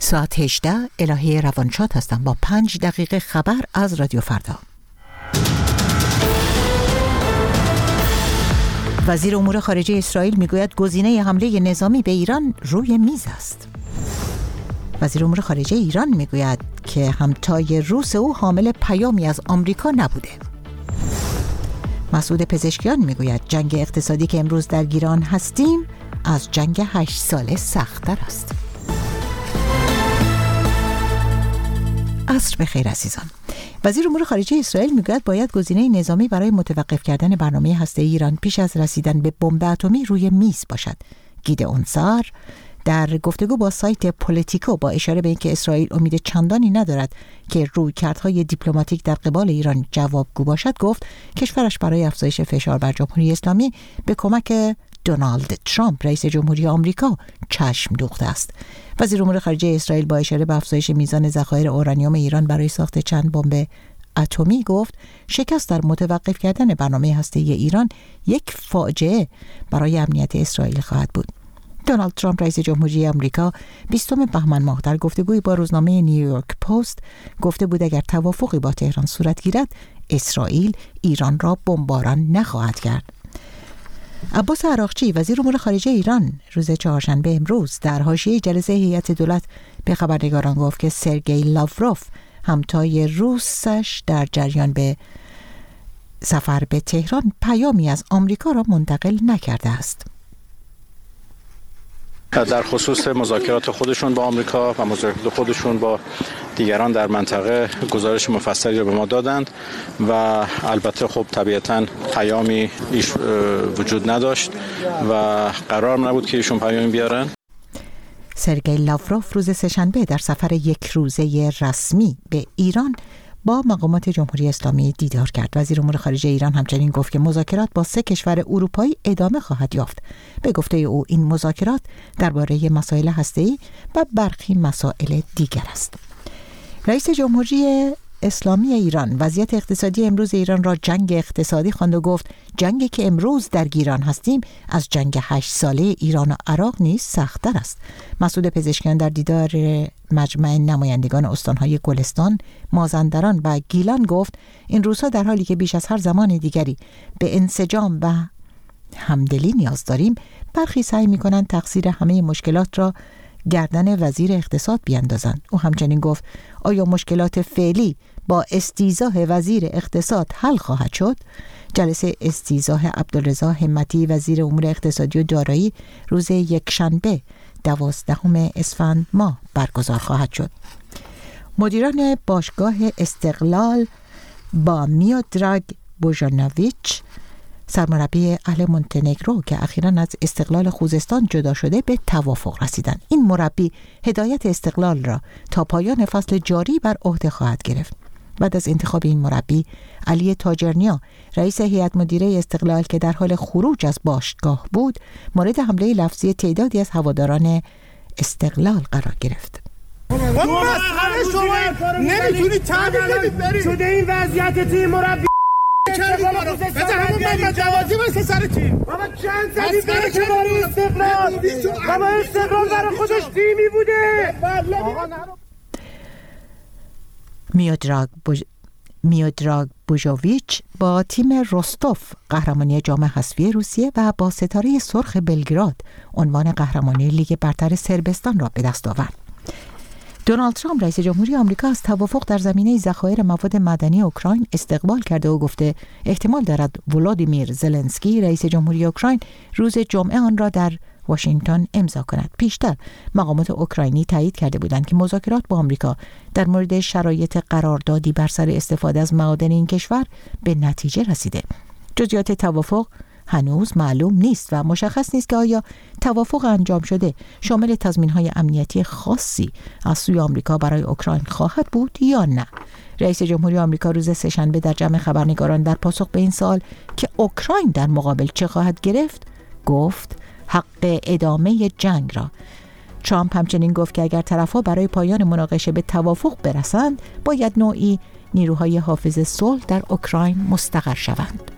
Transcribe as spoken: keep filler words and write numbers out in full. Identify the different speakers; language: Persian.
Speaker 1: ساعت هجده الهه روانشاد هستم با پنج دقیقه خبر از رادیو فردا. وزیر امور خارجه اسرائیل میگوید گزینه حمله نظامی به ایران روی میز است. وزیر امور خارجه ایران میگوید که همتای روس او حامل پیامی از آمریکا نبوده. مسعود پزشکیان میگوید جنگ اقتصادی که امروز در گیران هستیم از جنگ هشت ساله سخت‌تر است. عصر بخیر عزیزان. وزیر امور خارجه اسرائیل میگوید باید گزینه نظامی برای متوقف کردن برنامه هسته‌ای ایران پیش از رسیدن به بمب اتمی روی میز باشد. گیدئون سار در گفتگو با سایت پولیتیکو با اشاره به اینکه اسرائیل امید چندانی ندارد که رویکردهای دیپلماتیک در قبال ایران جوابگو باشد گفت کشورش برای افزایش فشار بر جمهوری اسلامی به کمک دونالد ترامپ رئیس جمهوری آمریکا چشم دوخته است. وزیر امور خارجه اسرائیل با اشاره به افزایش میزان ذخایر اورانیوم ایران برای ساخت چند بمب اتمی گفت شکست در متوقف کردن برنامه هسته‌ای ایران یک فاجعه برای امنیت اسرائیل خواهد بود. دونالد ترامپ رئیس جمهوری آمریکا بیستم بهمن ماه در گفتگویی با روزنامه نیویورک پست گفته بود اگر توافقی با تهران صورت گیرد اسرائیل ایران را بمباران نخواهد کرد. عباس عراقچی وزیر امور خارجه ایران روز چهارشنبه امروز در حاشیه جلسه هیئت دولت به خبرنگاران گفت که سرگئی لاوروف همتای روسش در جریان به سفر به تهران پیامی از آمریکا را منتقل نکرده است.
Speaker 2: در خصوص مذاکرات خودشون با آمریکا و مذاکرات خودشون با دیگران در منطقه گزارش مفصلی رو به ما دادند و البته خب طبیعتاً پیامی ایش وجود نداشت و قرار نبود که ایشون پیامی بیارن.
Speaker 1: سرگئی لاوروف روز سه‌شنبه در سفر یک روزه رسمی به ایران با مقامات جمهوری اسلامی دیدار کرد. وزیر امور خارجه ایران همچنین گفت که مذاکرات با سه کشور اروپایی ادامه خواهد یافت. به گفته او این مذاکرات درباره مسائل هسته‌ای و برخی مسائل دیگر است. رئیس جمهوری اسلامی ایران وضعیت اقتصادی امروز ایران را جنگ اقتصادی خواند و گفت جنگی که امروز در گیران هستیم از جنگ هشت ساله ایران و عراق نیز سخت‌تر است. مسعود پزشکیان در دیدار مجمع نمایندگان استان‌های گلستان، مازندران و گیلان گفت این روزها در حالی که بیش از هر زمان دیگری به انسجام و همدلی نیاز داریم، برخی سعی می‌کنند تقصیر همه مشکلات را گردن وزیر اقتصاد بیاندازند. او همچنین گفت آیا مشکلات فعلی با استیضاح وزیر اقتصاد حل خواهد شد؟ جلسه استیضاح عبدالرضا همتی وزیر امور اقتصادی و دارایی روز یکشنبه دوازدهم اسفند ماه برگزار خواهد شد. مدیران باشگاه استقلال با میودراگ بوژانویچ سرمربی اهل مونتنگرو که اخیراً از استقلال خوزستان جدا شده به توافق رسیدند. این مربی هدایت استقلال را تا پایان فصل جاری بر عهده خواهد گرفت. بعد از انتخاب این مربی، علی تاجرنیا رئیس هیئت مدیره استقلال که در حال خروج از باشگاه بود، مورد حمله لفظی تعدادی از هواداران استقلال قرار گرفت.
Speaker 3: نمیتونی تعبیر برید شده این وضعیت تیم مربی بذار همون محمد جوادی واسه سر تیم بابا چند زدی برای که برای استقلال بابا استقلال برای خودش تیمی بوده.
Speaker 1: میودراگ بوژ... میودراگ بوژوویچ با تیم روستوف قهرمانی جام حذفی روسیه و با ستاره سرخ بلگراد عنوان قهرمانی لیگ برتر صربستان را به دست آورد. دونالد ترامپ رئیس جمهوری آمریکا از توافق در زمینه ذخایر مواد معدنی اوکراین استقبال کرده و گفته احتمال دارد ولادیمیر زلنسکی رئیس جمهوری اوکراین روز جمعه آن را در واشنگتن امضا کند. پیشتر مقامات اوکراینی تایید کرده بودند که مذاکرات با آمریکا در مورد شرایط قراردادی بر سر استفاده از معادن این کشور به نتیجه رسیده. جزئیات توافق هنوز معلوم نیست و مشخص نیست که آیا توافق انجام شده شامل تضمین‌های امنیتی خاصی از سوی آمریکا برای اوکراین خواهد بود یا نه. رئیس جمهوری آمریکا روز سه‌شنبه در جمع خبرنگاران در پاسخ به این سوال که اوکراین در مقابل چه خواهد گرفت گفت حق ادامه جنگ را. ترامپ همچنین گفت که اگر طرف‌ها برای پایان مناقشه به توافق برسند باید نوعی نیروهای حافظ صلح در اوکراین مستقر شوند.